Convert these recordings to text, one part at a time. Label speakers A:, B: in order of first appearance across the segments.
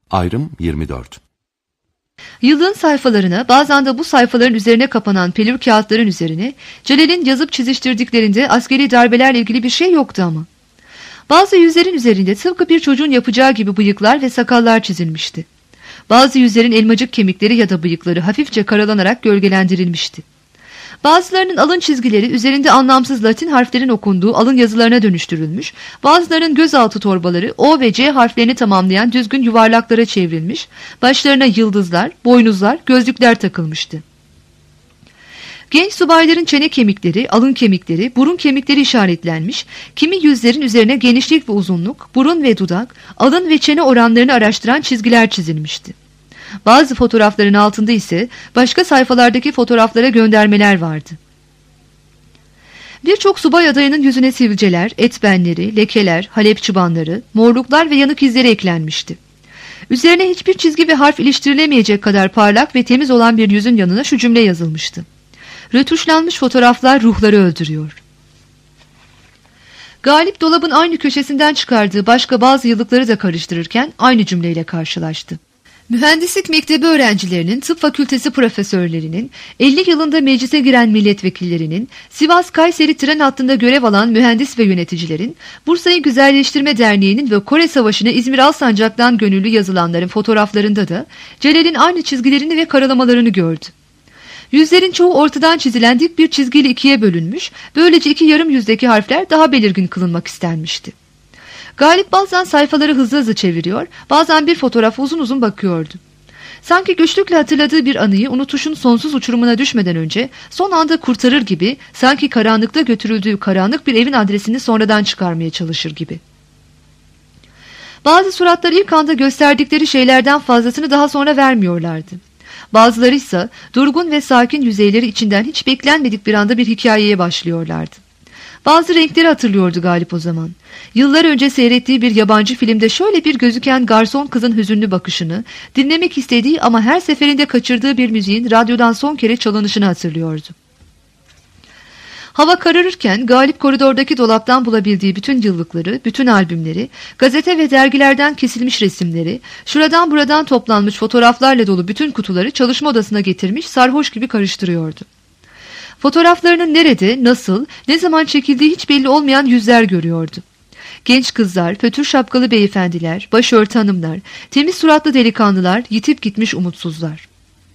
A: Ayrım 24.
B: Yıldığın sayfalarına, bazen de bu sayfaların üzerine kapanan pelür kağıtların üzerine Celal'in yazıp çiziştirdiklerinde askeri darbelerle ilgili bir şey yoktu ama. Bazı yüzlerin üzerinde tıpkı bir çocuğun yapacağı gibi bıyıklar ve sakallar çizilmişti. Bazı yüzlerin elmacık kemikleri ya da bıyıkları hafifçe karalanarak gölgelendirilmişti. Bazılarının alın çizgileri üzerinde anlamsız Latin harflerin okunduğu alın yazılarına dönüştürülmüş, bazılarının gözaltı torbaları O ve C harflerini tamamlayan düzgün yuvarlaklara çevrilmiş, başlarına yıldızlar, boynuzlar, gözlükler takılmıştı. Genç subayların çene kemikleri, alın kemikleri, burun kemikleri işaretlenmiş, kimi yüzlerin üzerine genişlik ve uzunluk, burun ve dudak, alın ve çene oranlarını araştıran çizgiler çizilmişti. Bazı fotoğrafların altında ise başka sayfalardaki fotoğraflara göndermeler vardı. Birçok subay adayının yüzüne sivilceler, etbenleri, lekeler, Halep çıbanları, morluklar ve yanık izleri eklenmişti. Üzerine hiçbir çizgi ve harf iliştirilemeyecek kadar parlak ve temiz olan bir yüzün yanına şu cümle yazılmıştı: "Rötuşlanmış fotoğraflar ruhları öldürüyor." Galip dolabın aynı köşesinden çıkardığı başka bazı yıllıkları da karıştırırken aynı cümleyle karşılaştı. Mühendislik mektebi öğrencilerinin, tıp fakültesi profesörlerinin, 50 yılında meclise giren milletvekillerinin, Sivas-Kayseri tren hattında görev alan mühendis ve yöneticilerin, Bursa'yı Güzelleştirme Derneği'nin ve Kore Savaşı'na İzmir Alsancak'tan gönüllü yazılanların fotoğraflarında da Celal'in aynı çizgilerini ve karalamalarını gördü. Yüzlerin çoğu ortadan çizilen dik bir çizgiyle ikiye bölünmüş, böylece iki yarım yüzdeki harfler daha belirgin kılınmak istenmişti. Galip bazen sayfaları hızlı hızlı çeviriyor, bazen bir fotoğrafa uzun uzun bakıyordu. Sanki güçlükle hatırladığı bir anıyı unutuşun sonsuz uçurumuna düşmeden önce son anda kurtarır gibi, sanki karanlıkta götürüldüğü karanlık bir evin adresini sonradan çıkarmaya çalışır gibi. Bazı suratlar ilk anda gösterdikleri şeylerden fazlasını daha sonra vermiyorlardı. Bazıları ise durgun ve sakin yüzeyleri içinden hiç beklenmedik bir anda bir hikayeye başlıyorlardı. Bazı renkleri hatırlıyordu Galip o zaman. Yıllar önce seyrettiği bir yabancı filmde şöyle bir gözüken garson kızın hüzünlü bakışını, dinlemek istediği ama her seferinde kaçırdığı bir müziğin radyodan son kere çalınışını hatırlıyordu. Hava kararırken Galip koridordaki dolaptan bulabildiği bütün yıllıkları, bütün albümleri, gazete ve dergilerden kesilmiş resimleri, şuradan buradan toplanmış fotoğraflarla dolu bütün kutuları çalışma odasına getirmiş, sarhoş gibi karıştırıyordu. Fotoğraflarının nerede, nasıl, ne zaman çekildiği hiç belli olmayan yüzler görüyordu. Genç kızlar, fötür şapkalı beyefendiler, başörtü hanımlar, temiz suratlı delikanlılar, yitip gitmiş umutsuzlar.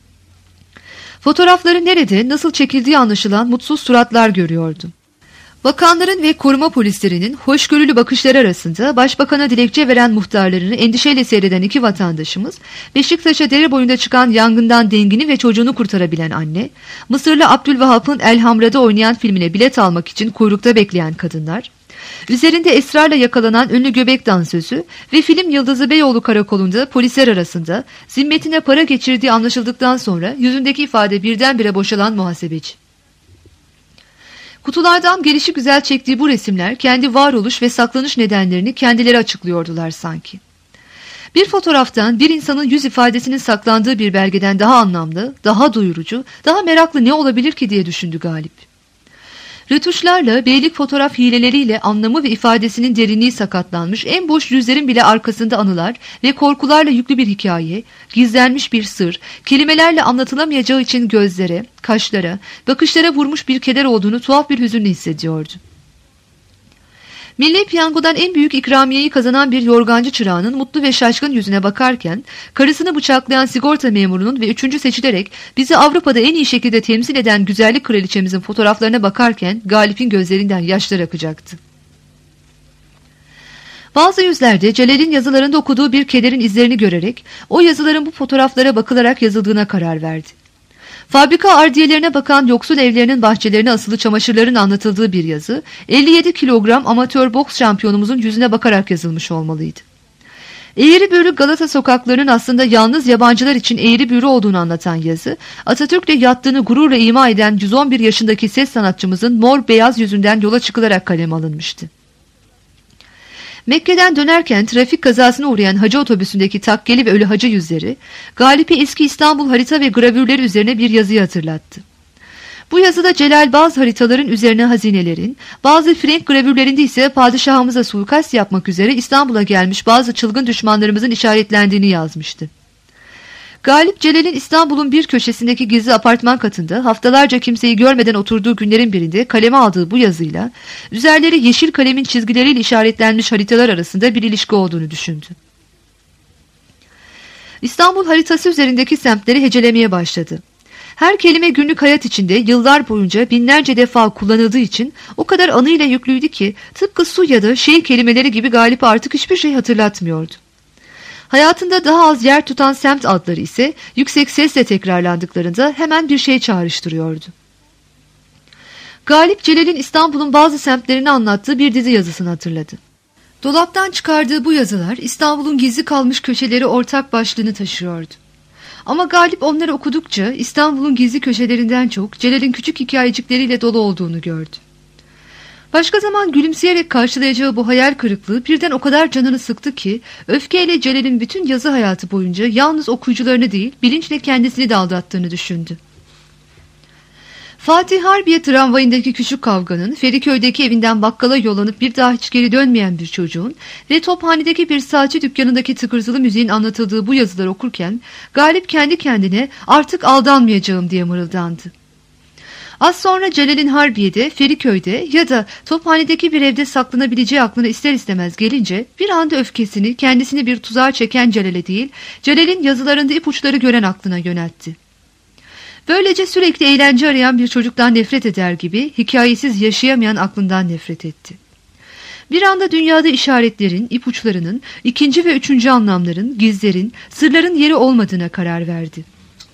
B: Fotoğrafları nerede, nasıl çekildiği anlaşılan mutsuz suratlar görüyordu. Bakanların ve koruma polislerinin hoşgörülü bakışları arasında başbakana dilekçe veren muhtarlarını endişeyle seyreden iki vatandaşımız, Beşiktaş'a dere boyunda çıkan yangından dengini ve çocuğunu kurtarabilen anne, Mısırlı Abdülvahap'ın Elhamra'da oynayan filmine bilet almak için kuyrukta bekleyen kadınlar, üzerinde esrarla yakalanan ünlü göbek dansözü ve film yıldızı Beyoğlu karakolunda polisler arasında zimmetine para geçirdiği anlaşıldıktan sonra yüzündeki ifade birdenbire boşalan muhasebeci. Kutulardan gelişigüzel çektiği bu resimler kendi varoluş ve saklanış nedenlerini kendileri açıklıyordular sanki. Bir fotoğraftan bir insanın yüz ifadesinin saklandığı bir belgeden daha anlamlı, daha duyurucu, daha meraklı ne olabilir ki diye düşündü Galip. Rötuşlarla, beylik fotoğraf hileleriyle anlamı ve ifadesinin derinliği sakatlanmış, en boş yüzlerin bile arkasında anılar ve korkularla yüklü bir hikaye, gizlenmiş bir sır, kelimelerle anlatılamayacağı için gözlere, kaşlara, bakışlara vurmuş bir keder olduğunu tuhaf bir hüzünle hissediyordu. Milli Piyango'dan en büyük ikramiyeyi kazanan bir yorgancı çırağının mutlu ve şaşkın yüzüne bakarken, karısını bıçaklayan sigorta memurunun ve üçüncü seçilerek bizi Avrupa'da en iyi şekilde temsil eden güzellik kraliçemizin fotoğraflarına bakarken Galip'in gözlerinden yaşlar akacaktı. Bazı yüzlerde Celal'in yazılarında okuduğu bir kederin izlerini görerek o yazıların bu fotoğraflara bakılarak yazıldığına karar verdi. Fabrika ardiyelerine bakan yoksul evlerinin bahçelerine asılı çamaşırların anlatıldığı bir yazı, 57 kilogram amatör boks şampiyonumuzun yüzüne bakarak yazılmış olmalıydı. Eğri büğrü Galata sokaklarının aslında yalnız yabancılar için eğri büğrü olduğunu anlatan yazı, Atatürk'le yattığını gururla ima eden 111 yaşındaki ses sanatçımızın mor beyaz yüzünden yola çıkılarak kaleme alınmıştı. Mekke'den dönerken trafik kazasına uğrayan hacı otobüsündeki takkeli ve ölü hacı yüzleri, Galip'i eski İstanbul harita ve gravürleri üzerine bir yazıyı hatırlattı. Bu yazıda Celal bazı haritaların üzerine hazinelerin, bazı Frank gravürlerinde ise padişahımıza suikast yapmak üzere İstanbul'a gelmiş bazı çılgın düşmanlarımızın işaretlendiğini yazmıştı. Galip Celal'in İstanbul'un bir köşesindeki gizli apartman katında haftalarca kimseyi görmeden oturduğu günlerin birinde kaleme aldığı bu yazıyla üzerleri yeşil kalemin çizgileriyle işaretlenmiş haritalar arasında bir ilişki olduğunu düşündü. İstanbul haritası üzerindeki semtleri hecelemeye başladı. Her kelime günlük hayat içinde yıllar boyunca binlerce defa kullanıldığı için o kadar anıyla yüklüydü ki tıpkı su ya da şey kelimeleri gibi Galip'e artık hiçbir şey hatırlatmıyordu. Hayatında daha az yer tutan semt adları ise yüksek sesle tekrarlandıklarında hemen bir şey çağrıştırıyordu. Galip Celal'in İstanbul'un bazı semtlerini anlattığı bir dizi yazısını hatırladı. Dolaptan çıkardığı bu yazılar İstanbul'un gizli kalmış köşeleri ortak başlığını taşıyordu. Ama Galip onları okudukça İstanbul'un gizli köşelerinden çok Celal'in küçük hikayecikleriyle dolu olduğunu gördü. Başka zaman gülümseyerek karşılayacağı bu hayal kırıklığı birden o kadar canını sıktı ki öfkeyle Celal'in bütün yazı hayatı boyunca yalnız okuyucularını değil bilinçle kendisini de aldattığını düşündü. Fatih Harbiye tramvayındaki küçük kavganın, Feriköy'deki evinden bakkala yollanıp bir daha hiç geri dönmeyen bir çocuğun ve Tophane'deki bir saatçi dükkanındaki tıkırtılı müziğin anlatıldığı bu yazıları okurken Galip kendi kendine artık aldanmayacağım diye mırıldandı. Az sonra Celal'in Harbiye'de, Feriköy'de ya da Tophane'deki bir evde saklanabileceği aklına ister istemez gelince bir anda öfkesini kendisini bir tuzağa çeken Celal'e değil, Celal'in yazılarında ipuçları gören aklına yöneltti. Böylece sürekli eğlence arayan bir çocuktan nefret eder gibi hikayesiz yaşayamayan aklından nefret etti. Bir anda dünyada işaretlerin, ipuçlarının, ikinci ve üçüncü anlamların, gizlerin, sırların yeri olmadığına karar verdi.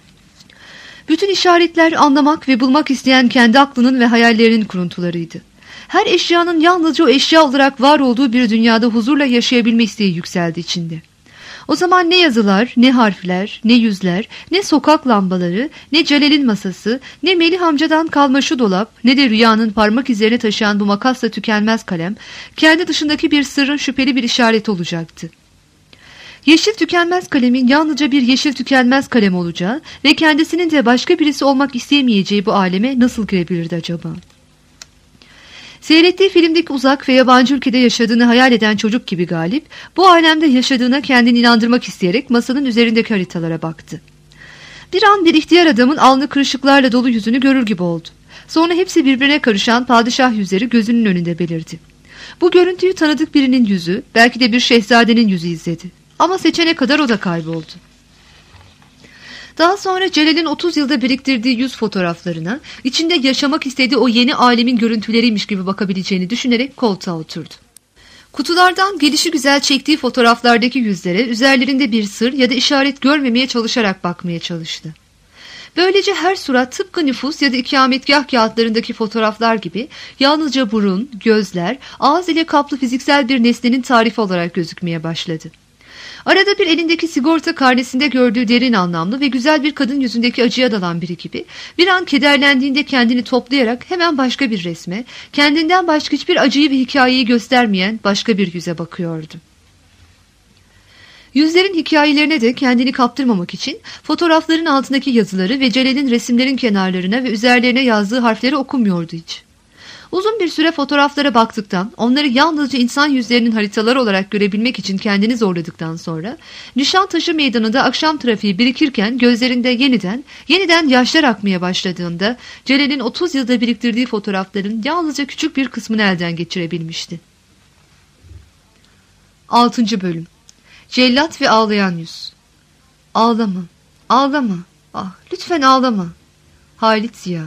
B: Bütün işaretler anlamak ve bulmak isteyen kendi aklının ve hayallerinin kuruntularıydı. Her eşyanın yalnızca o eşya olarak var olduğu bir dünyada huzurla yaşayabilme isteği yükseldi içinde. O zaman ne yazılar, ne harfler, ne yüzler, ne sokak lambaları, ne Celal'in masası, ne Melih amcadan kalma şu dolap, ne de rüyanın parmak izlerini taşıyan bu makasla tükenmez kalem, kendi dışındaki bir sırrın şüpheli bir işareti olacaktı. Yeşil tükenmez kalemin yalnızca bir yeşil tükenmez kalem olacağı ve kendisinin de başka birisi olmak isteyemeyeceği bu aleme nasıl girebilirdi acaba? Seyrettiği filmdeki uzak ve yabancı ülkede yaşadığını hayal eden çocuk gibi Galip, bu alemde yaşadığına kendini inandırmak isteyerek masanın üzerindeki haritalara baktı. Bir an bir ihtiyar adamın alnı kırışıklarla dolu yüzünü görür gibi oldu. Sonra hepsi birbirine karışan padişah yüzleri gözünün önünde belirdi. Bu görüntüyü tanıdık birinin yüzü, belki de bir şehzadenin yüzü izledi. Ama seçene kadar o da kayboldu. Daha sonra Celal'in 30 yılda biriktirdiği yüz fotoğraflarına, içinde yaşamak istediği o yeni alemin görüntüleriymiş gibi bakabileceğini düşünerek koltuğa oturdu. Kutulardan gelişigüzel çektiği fotoğraflardaki yüzlere üzerlerinde bir sır ya da işaret görmemeye çalışarak bakmaya çalıştı. Böylece her surat tıpkı nüfus ya da ikametgah kağıtlarındaki fotoğraflar gibi yalnızca burun, gözler, ağız ile kaplı fiziksel bir nesnenin tarifi olarak gözükmeye başladı. Arada bir elindeki sigorta karnesinde gördüğü derin anlamlı ve güzel bir kadın yüzündeki acıya dalan biri gibi bir an kederlendiğinde kendini toplayarak hemen başka bir resme, kendinden başka hiçbir acıyı ve hikayeyi göstermeyen başka bir yüze bakıyordu. Yüzlerin hikayelerine de kendini kaptırmamak için fotoğrafların altındaki yazıları ve Celal'in resimlerin kenarlarına ve üzerlerine yazdığı harfleri okumuyordu hiç. Uzun bir süre fotoğraflara baktıktan, onları yalnızca insan yüzlerinin haritaları olarak görebilmek için kendini zorladıktan sonra, Nişantaşı meydanında akşam trafiği birikirken gözlerinde yeniden yaşlar akmaya başladığında, Celal'in 30 yılda biriktirdiği fotoğrafların yalnızca küçük bir kısmını elden geçirebilmişti. 6. Bölüm. Cellat ve ağlayan yüz. Ağlama, ağlama, ah lütfen ağlama. Halit Ziya.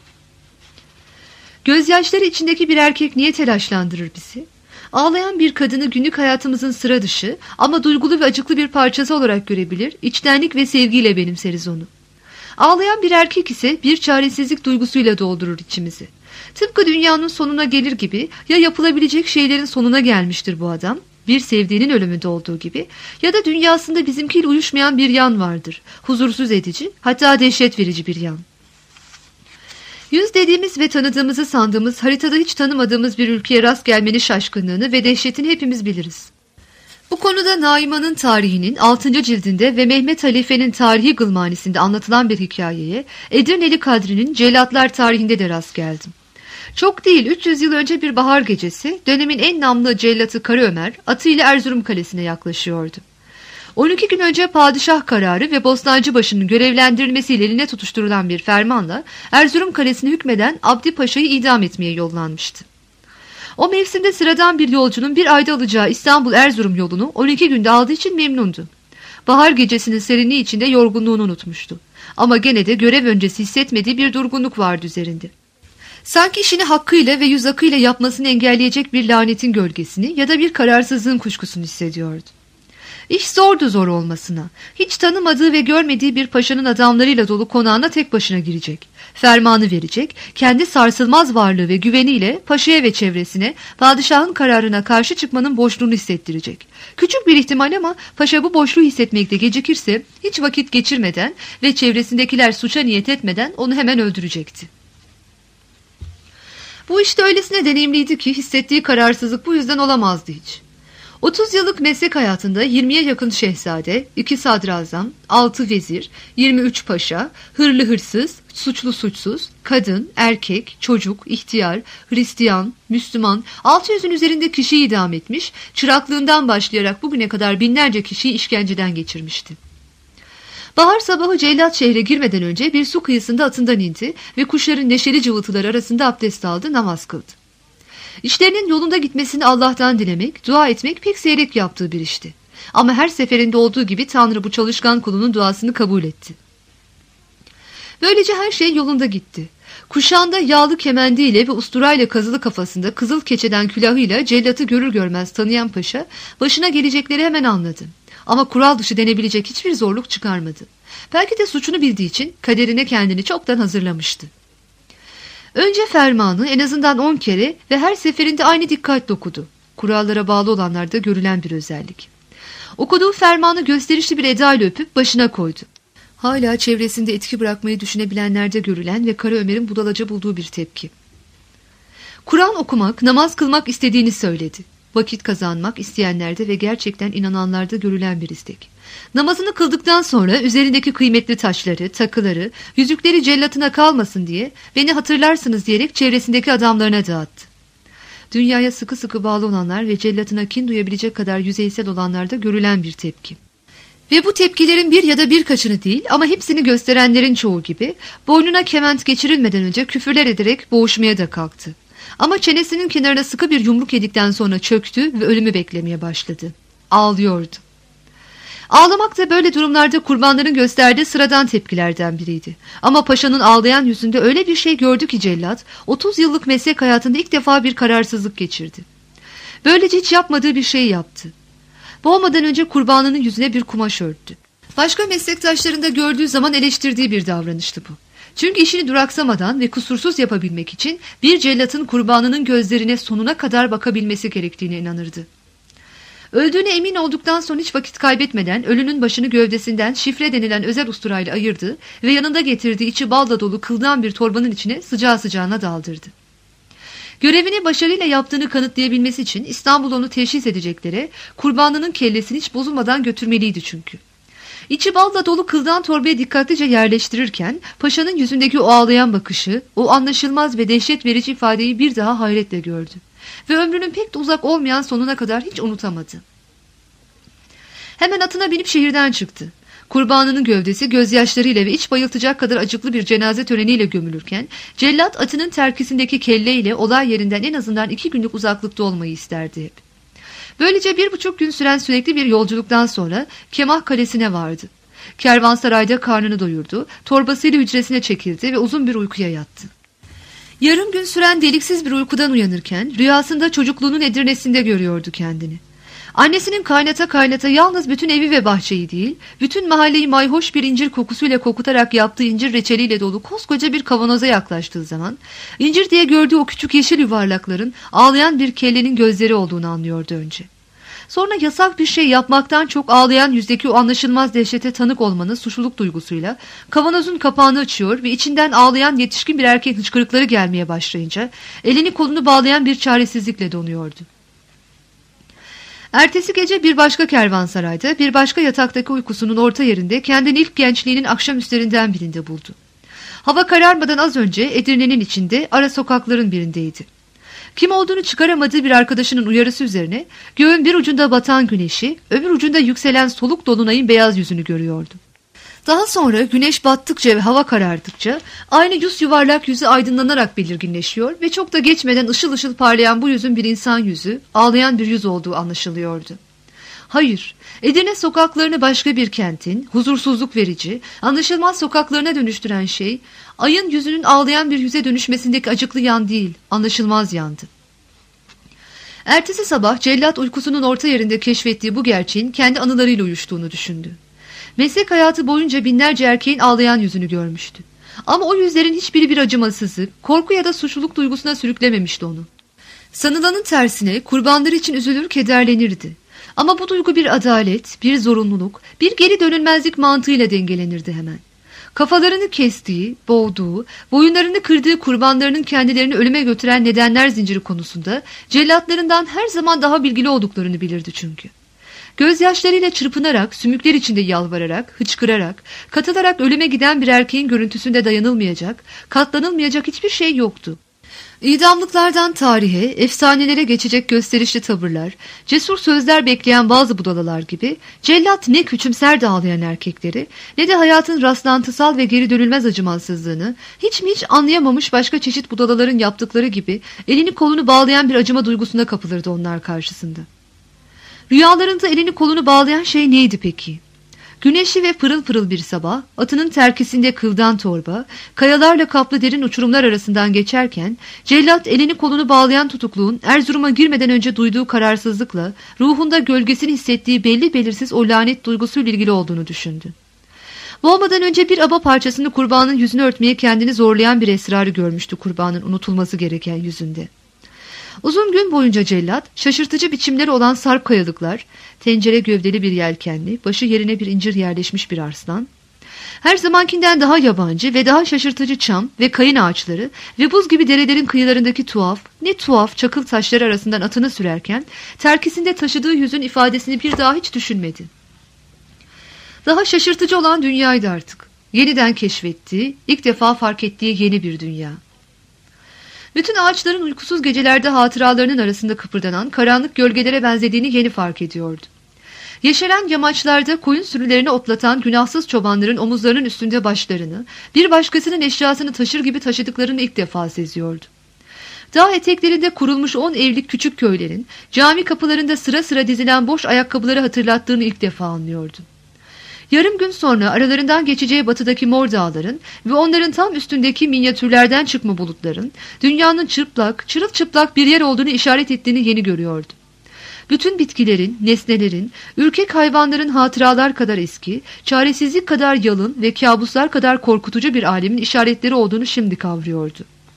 B: Gözyaşları içindeki bir erkek niye telaşlandırır bizi? Ağlayan bir kadını günlük hayatımızın sıra dışı ama duygulu ve acıklı bir parçası olarak görebilir, içtenlik ve sevgiyle benimseriz onu. Ağlayan bir erkek ise bir çaresizlik duygusuyla doldurur içimizi. Tıpkı dünyanın sonuna gelir gibi ya yapılabilecek şeylerin sonuna gelmiştir bu adam, bir sevdiğinin ölümünde olduğu gibi ya da dünyasında bizimkiyle uyuşmayan bir yan vardır. Huzursuz edici, hatta dehşet verici bir yan. Yüz dediğimiz ve tanıdığımızı sandığımız haritada hiç tanımadığımız bir ülkeye rast gelmenin şaşkınlığını ve dehşetini hepimiz biliriz. Bu konuda Naiman'ın tarihinin 6. cildinde ve Mehmet Halife'nin Tarihi Gılmanisi'nde anlatılan bir hikayeye Edirneli Kadri'nin Cellatlar tarihinde de rast geldim. Çok değil 300 yıl önce bir bahar gecesi dönemin en namlı cellatı Kara Ömer atıyla Erzurum Kalesi'ne yaklaşıyordu. 12 gün önce padişah kararı ve Bostancıbaşı'nın görevlendirilmesiyle eline tutuşturulan bir fermanla Erzurum Kalesi'ne hükmeden Abdi Paşa'yı idam etmeye yollanmıştı. O mevsimde sıradan bir yolcunun bir ayda alacağı İstanbul-Erzurum yolunu 12 günde aldığı için memnundu. Bahar gecesinin serinliği içinde yorgunluğunu unutmuştu. Ama gene de görev öncesi hissetmediği bir durgunluk vardı üzerinde. Sanki işini hakkıyla ve yüz akıyla yapmasını engelleyecek bir lanetin gölgesini ya da bir kararsızlığın kuşkusunu hissediyordu. İş zordu zor olmasına. Hiç tanımadığı ve görmediği bir paşanın adamlarıyla dolu konağına tek başına girecek. Fermanı verecek, kendi sarsılmaz varlığı ve güveniyle paşaya ve çevresine padişahın kararına karşı çıkmanın boşluğunu hissettirecek. Küçük bir ihtimal ama paşa bu boşluğu hissetmekte gecikirse hiç vakit geçirmeden ve çevresindekiler suça niyet etmeden onu hemen öldürecekti. Bu işte öylesine deneyimliydi ki hissettiği kararsızlık bu yüzden olamazdı hiç. 30 yıllık meslek hayatında 20'ye yakın şehzade, 2 sadrazam, 6 vezir, 23 paşa, hırlı hırsız, suçlu suçsuz, kadın, erkek, çocuk, ihtiyar, Hristiyan, Müslüman, 600'ün üzerinde kişiyi idam etmiş, çıraklığından başlayarak bugüne kadar binlerce kişiyi işkenceden geçirmişti. Bahar sabahı Cellat şehre girmeden önce bir su kıyısında atından indi ve kuşların neşeli cıvıltıları arasında abdest aldı, namaz kıldı. İşlerinin yolunda gitmesini Allah'tan dilemek, dua etmek pek seyrek yaptığı bir işti. Ama her seferinde olduğu gibi Tanrı bu çalışkan kulunun duasını kabul etti. Böylece her şey yolunda gitti. Kuşağında yağlı kemendiyle ve usturayla kazılı kafasında kızıl keçeden külahıyla cellatı görür görmez tanıyan paşa başına gelecekleri hemen anladı. Ama kural dışı denebilecek hiçbir zorluk çıkarmadı. Belki de suçunu bildiği için kaderine kendini çoktan hazırlamıştı. Önce fermanı en azından 10 kere ve her seferinde aynı dikkatle okudu. Kurallara bağlı olanlarda görülen bir özellik. Okuduğu fermanı gösterişli bir edayla öpüp başına koydu. Hala çevresinde etki bırakmayı düşünebilenlerde görülen ve Kara Ömer'in budalaca bulduğu bir tepki. Kur'an okumak, namaz kılmak istediğini söyledi. Vakit kazanmak isteyenlerde ve gerçekten inananlarda görülen bir istek. Namazını kıldıktan sonra üzerindeki kıymetli taşları, takıları, yüzükleri cellatına kalmasın diye beni hatırlarsınız diyerek çevresindeki adamlarına dağıttı. Dünyaya sıkı sıkı bağlı olanlar ve cellatına kin duyabilecek kadar yüzeysel olanlarda görülen bir tepki. Ve bu tepkilerin bir ya da birkaçını değil ama hepsini gösterenlerin çoğu gibi boynuna kement geçirilmeden önce küfürler ederek boğuşmaya da kalktı. Ama çenesinin kenarına sıkı bir yumruk yedikten sonra çöktü ve ölümü beklemeye başladı. Ağlıyordu. Ağlamak da böyle durumlarda kurbanların gösterdiği sıradan tepkilerden biriydi. Ama paşanın ağlayan yüzünde öyle bir şey gördü ki cellat, 30 yıllık meslek hayatında ilk defa bir kararsızlık geçirdi. Böylece hiç yapmadığı bir şey yaptı. Boğmadan önce kurbanının yüzüne bir kumaş örttü. Başka meslektaşlarında gördüğü zaman eleştirdiği bir davranıştı bu. Çünkü işini duraksamadan ve kusursuz yapabilmek için bir cellatın kurbanının gözlerine sonuna kadar bakabilmesi gerektiğine inanırdı. Öldüğüne emin olduktan sonra hiç vakit kaybetmeden ölünün başını gövdesinden şifre denilen özel usturayla ayırdı ve yanında getirdiği içi balla dolu kıldan bir torbanın içine sıcağı sıcağına daldırdı. Görevini başarıyla yaptığını kanıtlayabilmesi için İstanbul onu teşhis edeceklere kurbanının kellesini hiç bozulmadan götürmeliydi çünkü. İçi balla dolu kıldan torbaya dikkatlice yerleştirirken paşanın yüzündeki o ağlayan bakışı, o anlaşılmaz ve dehşet verici ifadeyi bir daha hayretle gördü. Ve ömrünün pek de uzak olmayan sonuna kadar hiç unutamadı. Hemen atına binip şehirden çıktı. Kurbanının gövdesi gözyaşlarıyla ve iç bayıltacak kadar acıklı bir cenaze töreniyle gömülürken, cellat atının terkisindeki kelleyle olay yerinden en azından 2 günlük uzaklıkta olmayı isterdi hep. Böylece 1,5 gün süren sürekli bir yolculuktan sonra Kemah Kalesi'ne vardı. Kervansarayda karnını doyurdu, torbasıyla hücresine çekildi ve uzun bir uykuya yattı. Yarım gün süren deliksiz bir uykudan uyanırken rüyasında çocukluğunun Edirne'sinde görüyordu kendini. Annesinin kaynata kaynata yalnız bütün evi ve bahçeyi değil, bütün mahalleyi mayhoş bir incir kokusuyla kokutarak yaptığı incir reçeliyle dolu koskoca bir kavanoza yaklaştığı zaman, incir diye gördüğü o küçük yeşil yuvarlakların ağlayan bir kellenin gözleri olduğunu anlıyordu önce. Sonra yasak bir şey yapmaktan çok ağlayan yüzdeki o anlaşılmaz dehşete tanık olmanın suçluluk duygusuyla kavanozun kapağını açıyor ve içinden ağlayan yetişkin bir erkek hıçkırıkları gelmeye başlayınca elini kolunu bağlayan bir çaresizlikle donuyordu. Ertesi gece bir başka kervansarayda, bir başka yataktaki uykusunun orta yerinde kendini ilk gençliğinin akşamüstlerinden birinde buldu. Hava kararmadan az önce Edirne'nin içinde ara sokakların birindeydi. Kim olduğunu çıkaramadığı bir arkadaşının uyarısı üzerine göğün bir ucunda batan güneşi, öbür ucunda yükselen soluk dolunayın beyaz yüzünü görüyordu. Daha sonra güneş battıkça ve hava karardıkça aynı yuvarlak yüzü aydınlanarak belirginleşiyor ve çok da geçmeden ışıl ışıl parlayan bu yüzün bir insan yüzü, ağlayan bir yüz olduğu anlaşılıyordu. Hayır, Edirne sokaklarını başka bir kentin, huzursuzluk verici, anlaşılmaz sokaklarına dönüştüren şey, ayın yüzünün ağlayan bir yüze dönüşmesindeki acıklı yan değil, anlaşılmaz yandı. Ertesi sabah cellat uykusunun orta yerinde keşfettiği bu gerçeğin kendi anılarıyla uyuştuğunu düşündü. Meslek hayatı boyunca binlerce erkeğin ağlayan yüzünü görmüştü. Ama o yüzlerin hiçbiri bir acımasızlık, korku ya da suçluluk duygusuna sürüklememişti onu. Sanılanın tersine kurbanları için üzülür, kederlenirdi. Ama bu duygu bir adalet, bir zorunluluk, bir geri dönülmezlik mantığıyla dengelenirdi hemen. Kafalarını kestiği, boğduğu, boyunlarını kırdığı kurbanlarının kendilerini ölüme götüren nedenler zinciri konusunda cellatlarından her zaman daha bilgili olduklarını bilirdi çünkü. Gözyaşlarıyla çırpınarak, sümükler içinde yalvararak, hıçkırarak, katılarak ölüme giden bir erkeğin görüntüsünde dayanılmayacak, katlanılmayacak hiçbir şey yoktu. İdamlıklardan tarihe, efsanelere geçecek gösterişli tavırlar, cesur sözler bekleyen bazı budalalar gibi, cellat ne küçümser ağlayan erkekleri, ne de hayatın rastlantısal ve geri dönülmez acımasızlığını, hiç mi hiç anlayamamış başka çeşit budalaların yaptıkları gibi, elini kolunu bağlayan bir acıma duygusuna kapılırdı onlar karşısında. Rüyalarında elini kolunu bağlayan şey neydi peki? Güneşli ve pırıl pırıl bir sabah, atının terkisinde kıldan torba, kayalarla kaplı derin uçurumlar arasından geçerken, cellat elini kolunu bağlayan tutukluğun Erzurum'a girmeden önce duyduğu kararsızlıkla, ruhunda gölgesini hissettiği belli belirsiz o lanet duygusuyla ilgili olduğunu düşündü. Boğmadan önce bir aba parçasını kurbanın yüzünü örtmeye kendini zorlayan bir esrarı görmüştü kurbanın unutulması gereken yüzünde. Uzun gün boyunca cellat, şaşırtıcı biçimleri olan sarp kayalıklar, tencere gövdeli bir yelkenli, başı yerine bir incir yerleşmiş bir arslan, her zamankinden daha yabancı ve daha şaşırtıcı çam ve kayın ağaçları ve buz gibi derelerin kıyılarındaki tuhaf çakıl taşları arasından atını sürerken, terkisinde taşıdığı yüzün ifadesini bir daha hiç düşünmedi. Daha şaşırtıcı olan dünyaydı artık. Yeniden keşfettiği, ilk defa fark ettiği yeni bir dünya. Bütün ağaçların uykusuz gecelerde hatıralarının arasında kıpırdanan karanlık gölgelere benzediğini yeni fark ediyordu. Yeşeren yamaçlarda koyun sürülerini otlatan günahsız çobanların omuzlarının üstünde başlarını, bir başkasının eşyasını taşır gibi taşıdıklarını ilk defa seziyordu. Dağ eteklerinde kurulmuş 10 evlik küçük köylerin, cami kapılarında sıra sıra dizilen boş ayakkabıları hatırlattığını ilk defa anlıyordu. Yarım gün sonra aralarından geçeceği batıdaki mor dağların ve onların tam üstündeki minyatürlerden çıkma bulutların, dünyanın çıplak, çırılçıplak bir yer olduğunu işaret ettiğini yeni görüyordu. Bütün bitkilerin, nesnelerin, ürkek hayvanların hatıralar kadar eski, çaresizlik kadar yalın ve kabuslar kadar korkutucu bir alemin işaretleri olduğunu şimdi kavruyordu.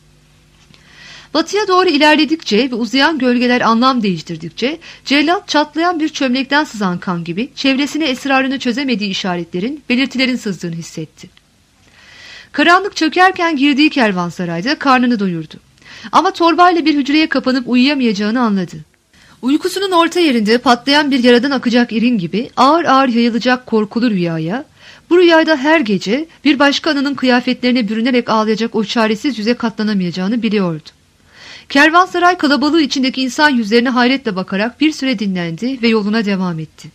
B: Batıya doğru ilerledikçe ve uzayan gölgeler anlam değiştirdikçe, cellat çatlayan bir çömlekten sızan kan gibi çevresine esrarını çözemediği işaretlerin, belirtilerin sızdığını hissetti. Karanlık çökerken girdiği kervansarayda karnını doyurdu. Ama torbayla bir hücreye kapanıp uyuyamayacağını anladı. Uykusunun orta yerinde patlayan bir yaradan akacak irin gibi ağır ağır yayılacak korkulu rüyaya, bu rüyada her gece bir başka anının kıyafetlerine bürünerek ağlayacak o çaresiz yüze katlanamayacağını biliyordu. Kervansaray kalabalığı içindeki insan yüzlerine hayretle bakarak bir süre dinlendi ve yoluna devam etti.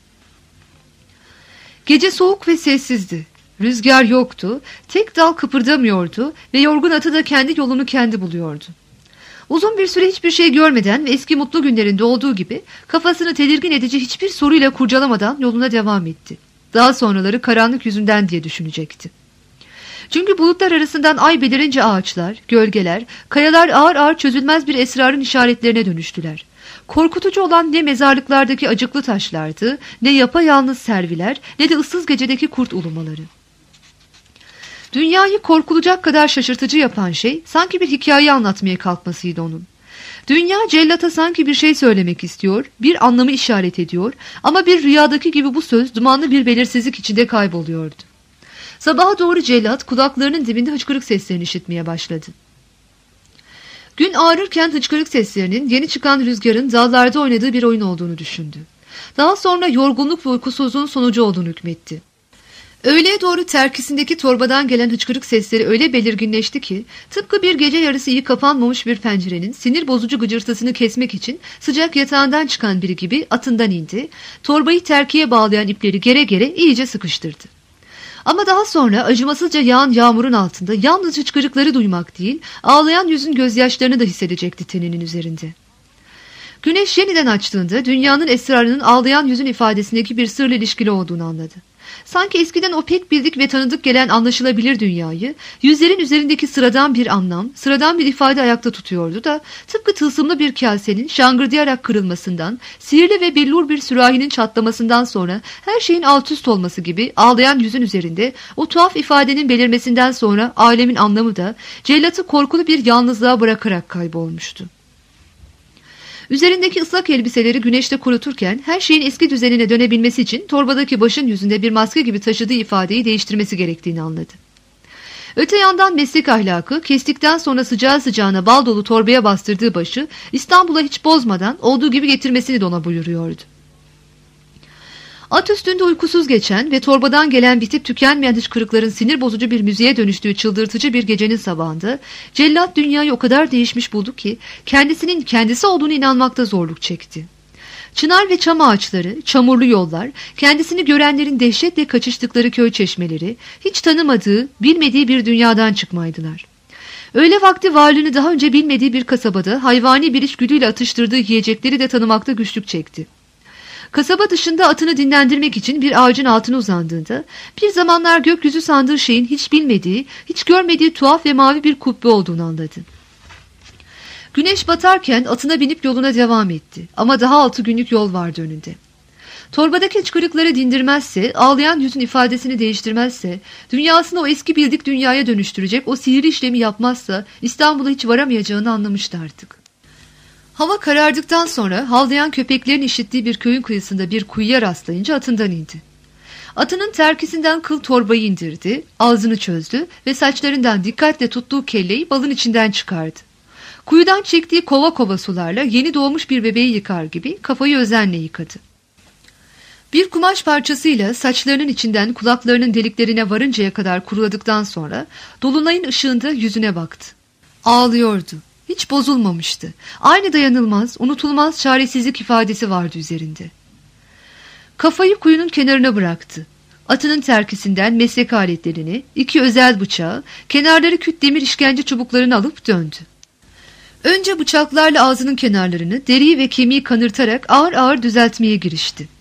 B: Gece soğuk ve sessizdi. Rüzgar yoktu, tek dal kıpırdamıyordu ve yorgun atı da kendi yolunu kendi buluyordu. Uzun bir süre hiçbir şey görmeden ve eski mutlu günlerinde olduğu gibi kafasını tedirgin edici hiçbir soruyla kurcalamadan yoluna devam etti. Daha sonraları karanlık yüzünden diye düşünecekti. Çünkü bulutlar arasından ay belirince ağaçlar, gölgeler, kayalar ağır ağır çözülmez bir esrarın işaretlerine dönüştüler. Korkutucu olan ne mezarlıklardaki acıklı taşlardı, ne yapayalnız serviler, ne de ıssız gecedeki kurt ulumaları. Dünyayı korkulacak kadar şaşırtıcı yapan şey sanki bir hikaye anlatmaya kalkmasıydı onun. Dünya cellata sanki bir şey söylemek istiyor, bir anlamı işaret ediyor ama bir rüyadaki gibi bu söz dumanlı bir belirsizlik içinde kayboluyordu. Sabaha doğru cellat kulaklarının dibinde hıçkırık seslerini işitmeye başladı. Gün ağarırken hıçkırık seslerinin yeni çıkan rüzgarın dallarda oynadığı bir oyun olduğunu düşündü. Daha sonra yorgunluk ve uykusuzluğun sonucu olduğunu hükmetti. Öğleye doğru terkisindeki torbadan gelen hıçkırık sesleri öyle belirginleşti ki tıpkı bir gece yarısı iyi kapanmamış bir pencerenin sinir bozucu gıcırtısını kesmek için sıcak yatağından çıkan biri gibi atından indi, torbayı terkiye bağlayan ipleri gere gere iyice sıkıştırdı. Ama daha sonra acımasızca yağan yağmurun altında yalnız hıçkırıkları duymak değil, ağlayan yüzün gözyaşlarını da hissedecekti teninin üzerinde. Güneş yeniden açtığında dünyanın esrarının ağlayan yüzün ifadesindeki bir sırla ilişkili olduğunu anladı. Sanki eskiden o pek bildik ve tanıdık gelen anlaşılabilir dünyayı, yüzlerin üzerindeki sıradan bir anlam, sıradan bir ifade ayakta tutuyordu da, tıpkı tılsımlı bir kasenin şangırdayarak kırılmasından, sihirli ve billur bir sürahinin çatlamasından sonra her şeyin alt üst olması gibi ağlayan yüzün üzerinde o tuhaf ifadenin belirmesinden sonra alemin anlamı da cellatı korkulu bir yalnızlığa bırakarak kaybolmuştu. Üzerindeki ıslak elbiseleri güneşte kuruturken her şeyin eski düzenine dönebilmesi için torbadaki başın yüzünde bir maske gibi taşıdığı ifadeyi değiştirmesi gerektiğini anladı. Öte yandan meslek ahlakı kestikten sonra sıcağı sıcağına bal dolu torbaya bastırdığı başı İstanbul'a hiç bozmadan olduğu gibi getirmesini de ona buyuruyordu. At üstünde uykusuz geçen ve torbadan gelen bitip tükenmeyen hıçkırıkların sinir bozucu bir müziğe dönüştüğü çıldırtıcı bir gecenin sabahında cellat dünyayı o kadar değişmiş buldu ki kendisinin kendisi olduğunu inanmakta zorluk çekti. Çınar ve çam ağaçları, çamurlu yollar, kendisini görenlerin dehşetle kaçıştıkları köy çeşmeleri, hiç tanımadığı, bilmediği bir dünyadan çıkmaydılar. Öğle vakti varlığını daha önce bilmediği bir kasabada hayvani bir içgüdüyle atıştırdığı yiyecekleri de tanımakta güçlük çekti. Kasaba dışında atını dinlendirmek için bir ağacın altına uzandığında bir zamanlar gökyüzü sandığı şeyin hiç bilmediği, hiç görmediği tuhaf ve mavi bir kubbe olduğunu anladı. Güneş batarken atına binip yoluna devam etti ama daha 6 günlük yol vardı önünde. Torbadaki hıçkırıkları dindirmezse, ağlayan yüzün ifadesini değiştirmezse, dünyasını o eski bildik dünyaya dönüştürecek o sihirli işlemi yapmazsa İstanbul'a hiç varamayacağını anlamıştı artık. Hava karardıktan sonra havlayan köpeklerin işittiği bir köyün kıyısında bir kuyuya rastlayınca atından indi. Atının terkisinden kıl torbayı indirdi, ağzını çözdü ve saçlarından dikkatle tuttuğu kelleyi balın içinden çıkardı. Kuyudan çektiği kova kova sularla yeni doğmuş bir bebeği yıkar gibi kafayı özenle yıkadı. Bir kumaş parçasıyla saçlarının içinden kulaklarının deliklerine varıncaya kadar kuruladıktan sonra dolunayın ışığında yüzüne baktı. Ağlıyordu. Hiç bozulmamıştı. Aynı dayanılmaz, unutulmaz çaresizlik ifadesi vardı üzerinde. Kafayı kuyunun kenarına bıraktı. Atının terkisinden meslek aletlerini, 2 özel bıçağı, kenarları küt demir işkence çubuklarını alıp döndü. Önce bıçaklarla ağzının kenarlarını, deriyi ve kemiği kanırtarak ağır ağır düzeltmeye girişti.